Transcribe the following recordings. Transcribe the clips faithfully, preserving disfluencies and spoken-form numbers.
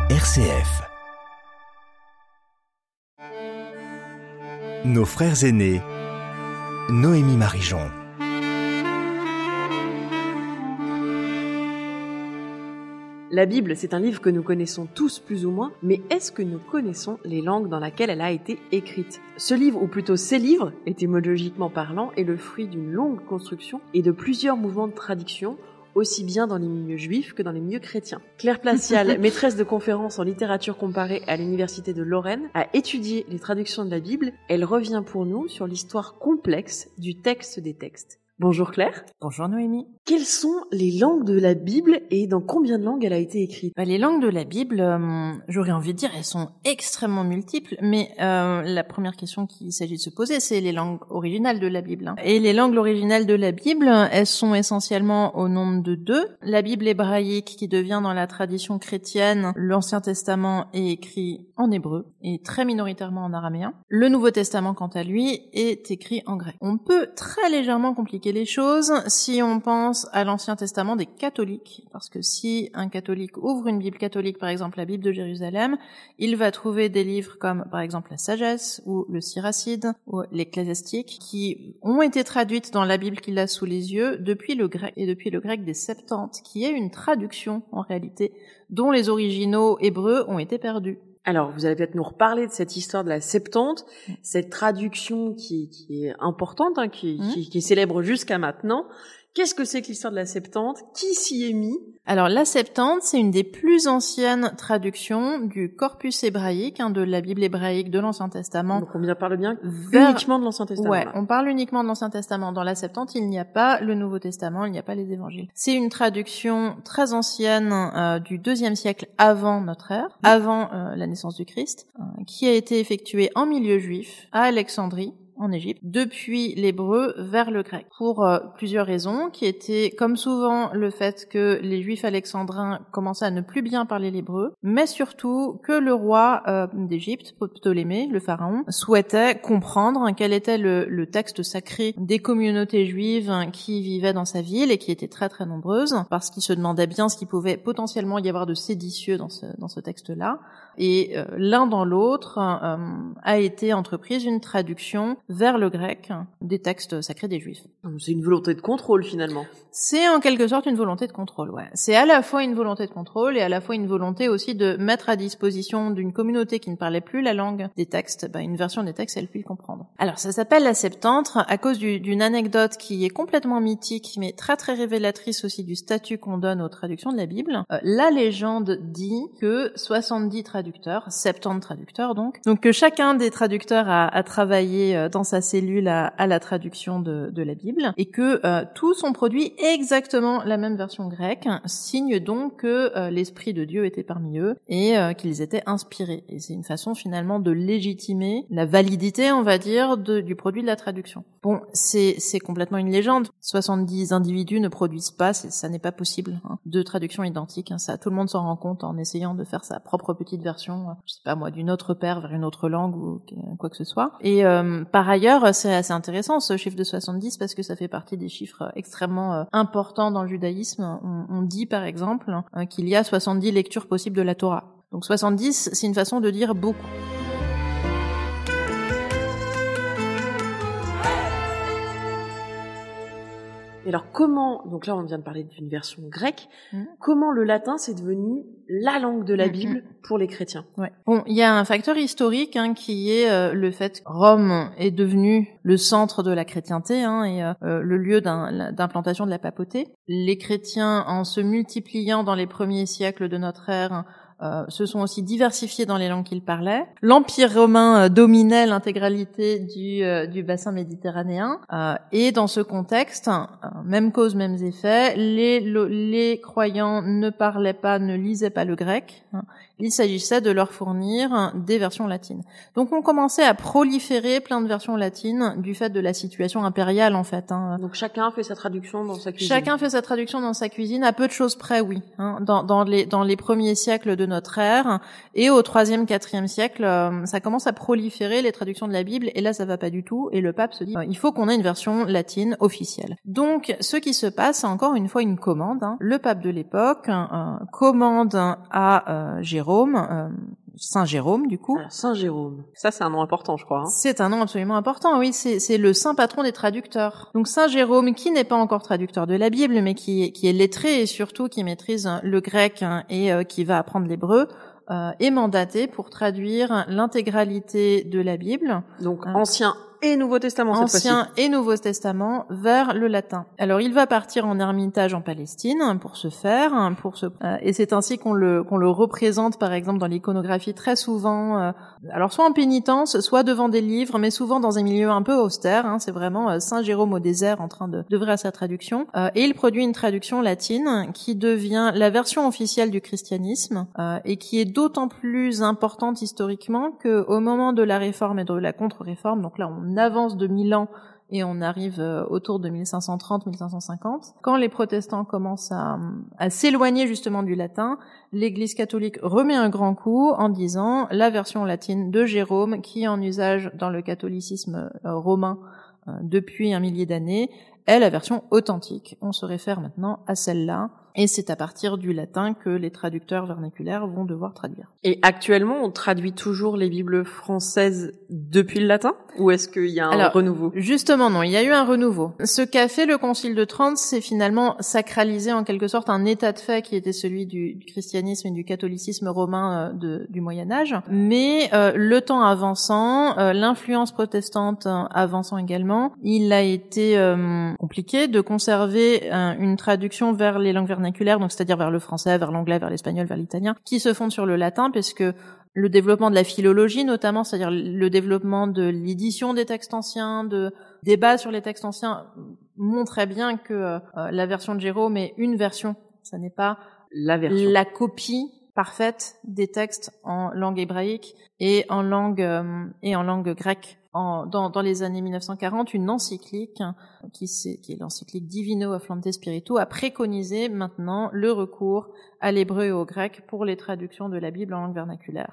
R C F. Nos frères aînés, Noémie Marijon. La Bible, c'est un livre que nous connaissons tous plus ou moins, mais est-ce que nous connaissons les langues dans lesquelles elle a été écrite ? Ce livre, ou plutôt ces livres, étymologiquement parlant, est le fruit d'une longue construction et de plusieurs mouvements de traduction, aussi bien dans les milieux juifs que dans les milieux chrétiens. Claire Placial, maîtresse de conférences en littérature comparée à l'Université de Lorraine, a étudié les traductions de la Bible. Elle revient pour nous sur l'histoire complexe du texte des textes. Bonjour Claire. Bonjour Noémie. Quelles sont les langues de la Bible et dans combien de langues elle a été écrite ? Bah, les langues de la Bible, euh, j'aurais envie de dire, elles sont extrêmement multiples, mais euh, la première question qu'il s'agit de se poser, c'est les langues originales de la Bible. Hein. Et les langues originales de la Bible, elles sont essentiellement au nombre de deux. La Bible hébraïque, qui devient dans la tradition chrétienne, l'Ancien Testament est écrit en hébreu et très minoritairement en araméen. Le Nouveau Testament, quant à lui, est écrit en grec. On peut très légèrement compliquer les choses si on pense à l'Ancien Testament des catholiques, parce que si un catholique ouvre une Bible catholique, par exemple la Bible de Jérusalem, il va trouver des livres comme par exemple la Sagesse ou le Siracide ou l'Ecclésiastique qui ont été traduites dans la Bible qu'il a sous les yeux depuis le grec et depuis le grec des Septante, qui est une traduction en réalité dont les originaux hébreux ont été perdus. Alors, vous allez peut-être nous reparler de cette histoire de la Septante, cette traduction qui, qui est importante, hein, qui, mmh. qui, qui est célèbre jusqu'à maintenant. Qu'est-ce que c'est que l'histoire de la Septante ? Qui s'y est mis ? Alors, la Septante, c'est une des plus anciennes traductions du corpus hébraïque, hein, de la Bible hébraïque de l'Ancien Testament. Donc, on parle bien vers... uniquement de l'Ancien Testament. Ouais, là. on parle uniquement de l'Ancien Testament. Dans la Septante, il n'y a pas le Nouveau Testament, il n'y a pas les Évangiles. C'est une traduction très ancienne euh, du deuxième siècle avant notre ère, avant euh, la naissance du Christ, euh, qui a été effectuée en milieu juif à Alexandrie, en Égypte, depuis l'hébreu vers le grec, pour euh, plusieurs raisons, qui étaient, comme souvent, le fait que les juifs alexandrins commençaient à ne plus bien parler l'hébreu, mais surtout que le roi euh, d'Égypte, Ptolémée, le pharaon, souhaitait comprendre quel était le, le texte sacré des communautés juives qui vivaient dans sa ville et qui étaient très très nombreuses, parce qu'il se demandait bien ce qu'il pouvait potentiellement y avoir de séditieux dans ce, dans ce texte-là. Et euh, l'un dans l'autre euh, a été entreprise une traduction vers le grec des textes sacrés des Juifs. C'est une volonté de contrôle finalement. C'est en quelque sorte une volonté de contrôle, ouais. C'est à la fois une volonté de contrôle et à la fois une volonté aussi de mettre à disposition d'une communauté qui ne parlait plus la langue des textes, bah, une version des textes, elle puisse comprendre. Alors ça s'appelle la Septante à cause du, d'une anecdote qui est complètement mythique, mais très très révélatrice aussi du statut qu'on donne aux traductions de la Bible. Euh, la légende dit que soixante-dix traducteurs traducteurs, septante traducteurs donc. Donc que chacun des traducteurs a, a travaillé dans sa cellule à, à la traduction de, de la Bible et que euh, tous ont produit exactement la même version grecque, signe donc que euh, l'Esprit de Dieu était parmi eux et euh, qu'ils étaient inspirés. Et c'est une façon finalement de légitimer la validité, on va dire, de, du produit de la traduction. Bon, c'est, c'est complètement une légende. soixante-dix individus ne produisent pas, c'est, ça n'est pas possible, hein, deux traductions identiques. Hein, ça, tout le monde s'en rend compte en essayant de faire sa propre petite version, je sais pas moi, d'une autre paire vers une autre langue ou quoi que ce soit. Et euh, par ailleurs, c'est assez intéressant ce chiffre de soixante-dix parce que ça fait partie des chiffres extrêmement euh, importants dans le judaïsme. On, on dit par exemple euh, qu'il y a soixante-dix lectures possibles de la Torah. Donc soixante-dix, c'est une façon de dire beaucoup. Et alors comment, donc là on vient de parler d'une version grecque, mmh. comment le latin c'est devenu la langue de la Bible mmh. pour les chrétiens ? Ouais. Bon, il y a un facteur historique hein, qui est euh, le fait que Rome est devenu le centre de la chrétienté hein, et euh, le lieu d'un, d'implantation de la papauté. Les chrétiens, en se multipliant dans les premiers siècles de notre ère, Euh, se sont aussi diversifiés dans les langues qu'ils parlaient. L'Empire romain euh, dominait l'intégralité du, euh, du bassin méditerranéen euh, et dans ce contexte, euh, même cause, mêmes effets, les, le, les croyants ne parlaient pas, ne lisaient pas le grec. Hein. Il s'agissait de leur fournir des versions latines. Donc on commençait à proliférer plein de versions latines du fait de la situation impériale en fait. Hein. Donc chacun fait sa traduction dans sa cuisine. Chacun fait sa traduction dans sa cuisine, à peu de choses près, oui. Hein. Dans, dans, les, dans les premiers siècles de de notre ère. Et au troisième, quatrième siècle, euh, ça commence à proliférer les traductions de la Bible. Et là, ça va pas du tout. Et le pape se dit, euh, il faut qu'on ait une version latine officielle. Donc, ce qui se passe, c'est encore une fois une commande. Hein. Le pape de l'époque euh, commande à euh, Jérôme, euh, Saint Jérôme, du coup. Alors, Saint Jérôme. Ça, c'est un nom important, je crois. Hein. C'est un nom absolument important, oui. C'est, c'est le saint patron des traducteurs. Donc, Saint Jérôme, qui n'est pas encore traducteur de la Bible, mais qui, qui est lettré et surtout qui maîtrise le grec et euh, qui va apprendre l'hébreu, euh, est mandaté pour traduire l'intégralité de la Bible. Donc, euh, ancien et Nouveau Testament, cette fois-ci. Ancien et Nouveau Testament vers le latin. Alors, il va partir en ermitage en Palestine pour ce faire, pour ce, euh, et c'est ainsi qu'on le, qu'on le représente, par exemple, dans l'iconographie très souvent, euh, alors soit en pénitence, soit devant des livres, mais souvent dans un milieu un peu austère, hein, c'est vraiment euh, Saint Jérôme au désert en train de d'œuvrer à sa traduction, euh, et il produit une traduction latine qui devient la version officielle du christianisme, euh, et qui est d'autant plus importante historiquement qu'au moment de la réforme et de la contre-réforme, donc là on avance de mille ans et on arrive euh, autour de mille cinq cent trente mille cinq cent cinquante. Quand les protestants commencent à, à s'éloigner justement du latin, l'Église catholique remet un grand coup en disant la version latine de Jérôme, qui est en usage dans le catholicisme euh, romain euh, depuis un millier d'années, est la version authentique. On se réfère maintenant à celle-là. Et c'est à partir du latin que les traducteurs vernaculaires vont devoir traduire. Et actuellement, on traduit toujours les Bibles françaises depuis le latin? Ou est-ce qu'il y a un Alors, renouveau? Justement, non, il y a eu un renouveau. Ce qu'a fait le Concile de Trente, c'est finalement sacraliser en quelque sorte un état de fait qui était celui du, du christianisme et du catholicisme romain euh, de, du Moyen-Âge. Mais euh, le temps avançant, euh, l'influence protestante euh, avançant également, il a été euh, compliqué de conserver euh, une traduction vers les langues vernaculaires, donc c'est-à-dire vers le français, vers l'anglais, vers l'espagnol, vers l'italien, qui se fondent sur le latin, parce que le développement de la philologie notamment, c'est-à-dire le développement de l'édition des textes anciens, de débats sur les textes anciens, montrait bien que euh, la version de Jérôme est une version, ça n'est pas la version, la copie parfaite des textes en langue hébraïque et en langue euh, et en langue grecque. En, dans, dans les années mille neuf cent quarante, une encyclique, qui, c'est, qui est l'encyclique Divino Afflante Spiritu, a préconisé maintenant le recours à l'hébreu et au grec pour les traductions de la Bible en langue vernaculaire.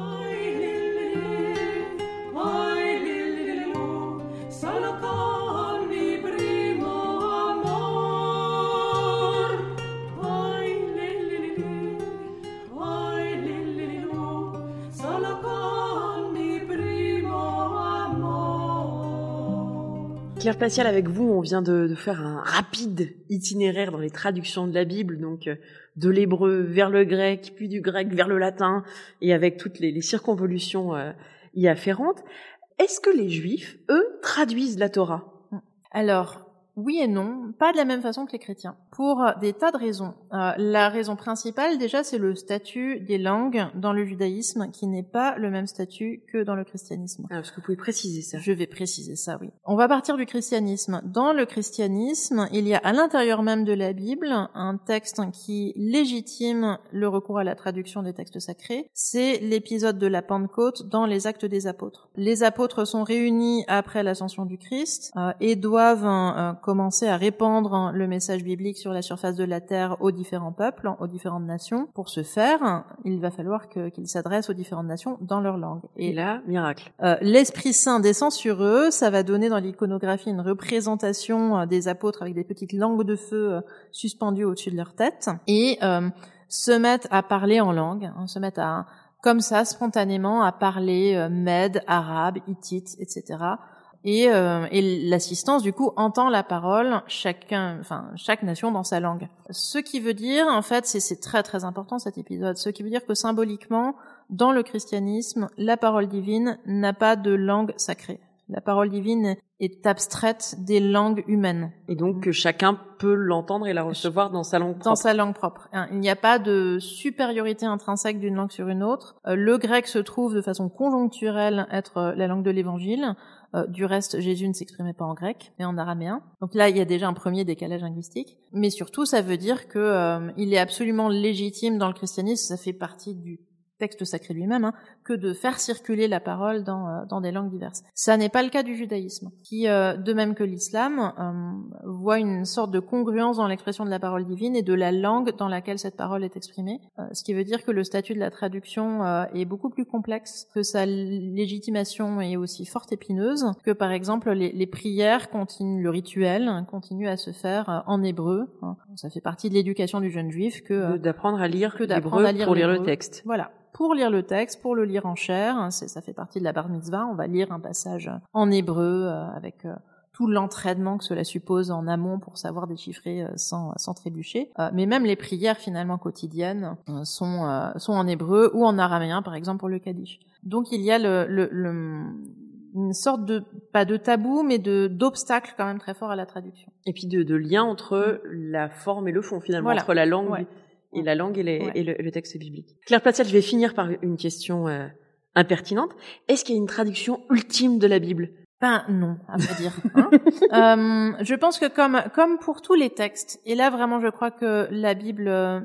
Claire Placial, avec vous, on vient de, de faire un rapide itinéraire dans les traductions de la Bible, donc euh, de l'hébreu vers le grec, puis du grec vers le latin, et avec toutes les, les circonvolutions euh, y afférentes. Est-ce que les Juifs, eux, traduisent la Torah? Alors, oui et non, pas de la même façon que les chrétiens, pour des tas de raisons. Euh, la raison principale, déjà, c'est le statut des langues dans le judaïsme, qui n'est pas le même statut que dans le christianisme. Ah, est-ce que vous pouvez préciser ça? Je vais préciser ça, oui. On va partir du christianisme. Dans le christianisme, il y a à l'intérieur même de la Bible un texte qui légitime le recours à la traduction des textes sacrés. C'est l'épisode de la Pentecôte dans les Actes des Apôtres. Les apôtres sont réunis après l'ascension du Christ euh, et doivent euh, commencer à répandre le message biblique sur la surface de la terre aux différents peuples, aux différentes nations. Pour ce faire, il va falloir que, qu'ils s'adressent aux différentes nations dans leur langue. Et, Et là, miracle. Euh, l'Esprit Saint descend sur eux, ça va donner dans l'iconographie une représentation euh, des apôtres avec des petites langues de feu euh, suspendues au-dessus de leur tête, et euh, se mettent à parler en langue, hein, se mettent à, comme ça, spontanément, à parler euh, mède, arabe, hittite, et cetera. Et, euh, et l'assistance, du coup, entend la parole, chacun, enfin, chaque nation dans sa langue. Ce qui veut dire, en fait, c'est, c'est très très important cet épisode, ce qui veut dire que symboliquement, dans le christianisme, la parole divine n'a pas de langue sacrée. La parole divine est abstraite des langues humaines. Et donc que chacun peut l'entendre et la recevoir dans sa langue propre. Dans sa langue propre. Il n'y a pas de supériorité intrinsèque d'une langue sur une autre. Le grec se trouve de façon conjoncturelle être la langue de l'évangile. Euh, du reste, Jésus ne s'exprimait pas en grec, mais en araméen. Donc là, il y a déjà un premier décalage linguistique. Mais surtout, ça veut dire que euh, il est absolument légitime dans le christianisme, ça fait partie du texte sacré lui-même, hein, que de faire circuler la parole dans, euh, dans des langues diverses. Ça n'est pas le cas du judaïsme, qui, euh, de même que l'islam, euh, voit une sorte de congruence dans l'expression de la parole divine et de la langue dans laquelle cette parole est exprimée, euh, ce qui veut dire que le statut de la traduction euh, est beaucoup plus complexe, que sa légitimation est aussi forte épineuse, que par exemple les, les prières continuent, le rituel hein, continue à se faire euh, en hébreu. Hein. Ça fait partie de l'éducation du jeune juif que euh, d'apprendre à lire que d'apprendre à lire pour lire l'hébreu. le texte. Voilà. Pour lire le texte, pour le lire en chair, c'est, ça fait partie de la bar mitzvah, on va lire un passage en hébreu euh, avec euh, tout l'entraînement que cela suppose en amont pour savoir déchiffrer euh, sans, sans trébucher. Euh, mais même les prières finalement quotidiennes euh, sont, euh, sont en hébreu ou en araméen, par exemple pour le Kaddish. Donc il y a le, le, le, une sorte de, pas de tabou, mais de, d'obstacle quand même très fort à la traduction. Et puis de, de lien entre la forme et le fond finalement, Voilà. entre la langue... Ouais. Et la langue et, les, ouais. et, le, et le texte biblique. Claire Platial, je vais finir par une question euh, impertinente. Est-ce qu'il y a une traduction ultime de la Bible ? Ben non, à vrai dire. Hein euh, je pense que comme comme pour tous les textes, et là vraiment je crois que la Bible euh,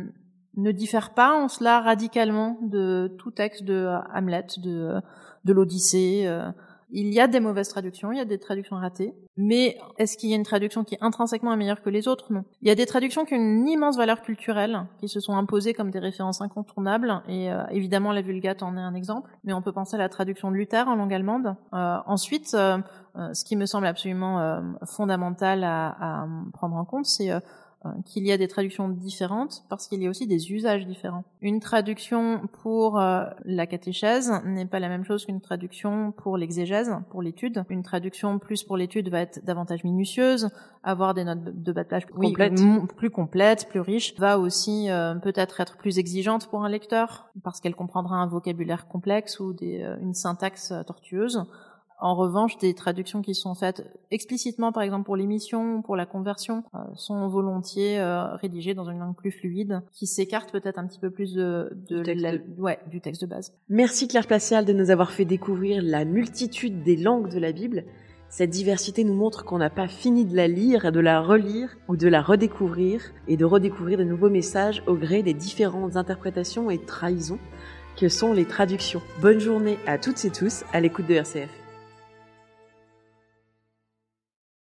ne diffère pas en cela radicalement de tout texte de Hamlet, de de l'Odyssée. Euh, Il y a des mauvaises traductions, il y a des traductions ratées, mais est-ce qu'il y a une traduction qui est intrinsèquement meilleure que les autres ? Non. Il y a des traductions qui ont une immense valeur culturelle, qui se sont imposées comme des références incontournables, et euh, évidemment la Vulgate en est un exemple, mais on peut penser à la traduction de Luther en langue allemande. Euh, ensuite, euh, euh, ce qui me semble absolument euh, fondamental à, à prendre en compte, c'est euh, qu'il y a des traductions différentes parce qu'il y a aussi des usages différents. Une traduction pour euh, la catéchèse n'est pas la même chose qu'une traduction pour l'exégèse, pour l'étude. Une traduction plus pour l'étude va être davantage minutieuse, avoir des notes de bas de page oui, complètes. M- plus complètes, plus riches, va aussi euh, peut-être être plus exigeante pour un lecteur parce qu'elle comprendra un vocabulaire complexe ou des, euh, une syntaxe tortueuse. En revanche, des traductions qui sont faites explicitement, par exemple pour l'émission, pour la conversion, euh, sont volontiers euh, rédigées dans une langue plus fluide, qui s'écarte peut-être un petit peu plus de, de du, texte la, de... Ouais, du texte de base. Merci Claire Platial de nous avoir fait découvrir la multitude des langues de la Bible. Cette diversité nous montre qu'on n'a pas fini de la lire, de la relire ou de la redécouvrir, et de redécouvrir de nouveaux messages au gré des différentes interprétations et trahisons que sont les traductions. Bonne journée à toutes et tous à l'écoute de R C F.